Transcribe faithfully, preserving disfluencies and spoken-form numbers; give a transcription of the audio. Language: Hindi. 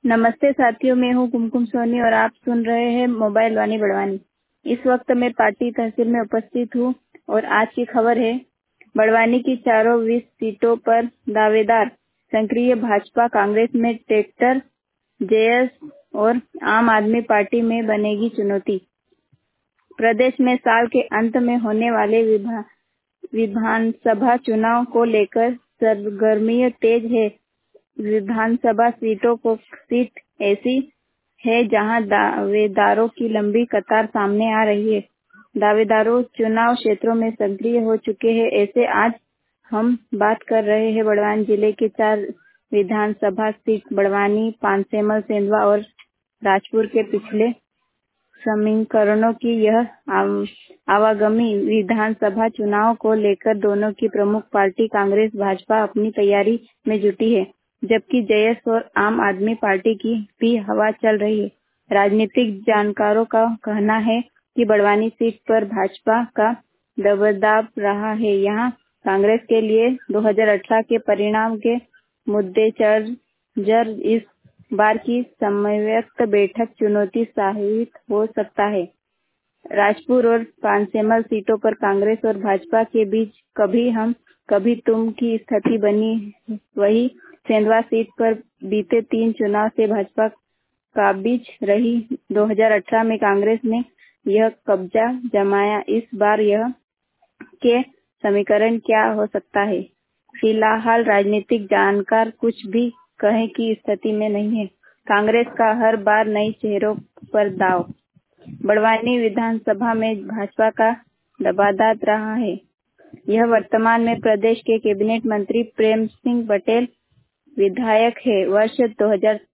नमस्ते साथियों, मैं हूँ कुमकुम सोनी और आप सुन रहे हैं मोबाइल वाणी बड़वानी। इस वक्त मैं पार्टी तहसील में उपस्थित हूँ और आज की खबर है। बड़वानी की चारों बीस सीटों पर दावेदार सक्रिय भाजपा कांग्रेस में ट्रैक्टर जेएस और आम आदमी पार्टी में बनेगी चुनौती। प्रदेश में साल के अंत में होने वाले विभा, विधानसभा चुनाव को लेकर सरगर्मी तेज है। विधानसभा सीटों को सीट ऐसी है जहां दावेदारों की लंबी कतार सामने आ रही है। दावेदारों चुनाव क्षेत्रों में सक्रिय हो चुके हैं। ऐसे आज हम बात कर रहे हैं बड़वानी जिले के चार विधानसभा सीट बड़वानी, पांचेमल, सेंधवा और राजपुर के पिछले समीकरणों की। यह आवागमी विधानसभा चुनाव को लेकर दोनों की प्रमुख पार्टी कांग्रेस भाजपा अपनी तैयारी में जुटी है, जबकि जेएस और आम आदमी पार्टी की भी हवा चल रही है। राजनीतिक जानकारों का कहना है कि बड़वानी सीट पर भाजपा का दबदबा रहा है। यहां कांग्रेस के लिए दो हज़ार अठारह के परिणाम के मद्देनजर इस बार की समन्वयक बैठक चुनौती साबित हो सकता है। राजपुर और पांचेमल सीटों पर कांग्रेस और भाजपा के बीच कभी हम कभी तुम की स्थिति बनी। वही सेंधवा सीट पर बीते तीन चुनाव से भाजपा काबिज रही। दो हज़ार अठारह में कांग्रेस ने यह कब्जा जमाया। इस बार यह के समीकरण क्या हो सकता है? फिलहाल राजनीतिक जानकार कुछ भी कहे की स्थिति में नहीं है। कांग्रेस का हर बार नए चेहरों पर दाव। बड़वानी विधानसभा में भाजपा का दबदबा रहा है। यह वर्तमान में प्रदेश के कैबिनेट मंत्री प्रेम सिंह पटेल विधायक है। वर्ष दो हज़ार